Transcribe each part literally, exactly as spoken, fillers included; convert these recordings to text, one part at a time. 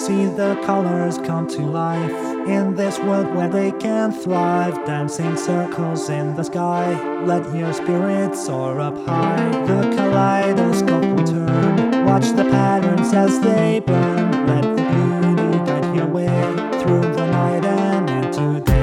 see the colors come to life in this world where they can thrive. Dancing circles in the sky, let your spirits soar up high. The kaleidoscope will turn, watch the patterns as they burn. Let the beauty guide your way through the night and into day.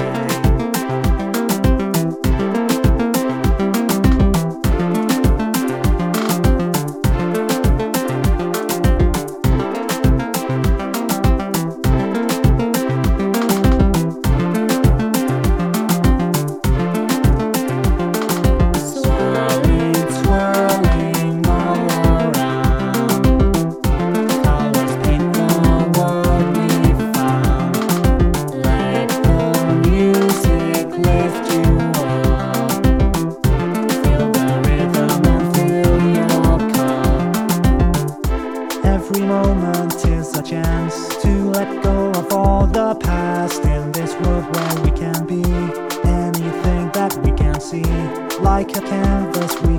Every moment is a chance to let go of all the past. In this world where we can be anything that we can see, like a canvas we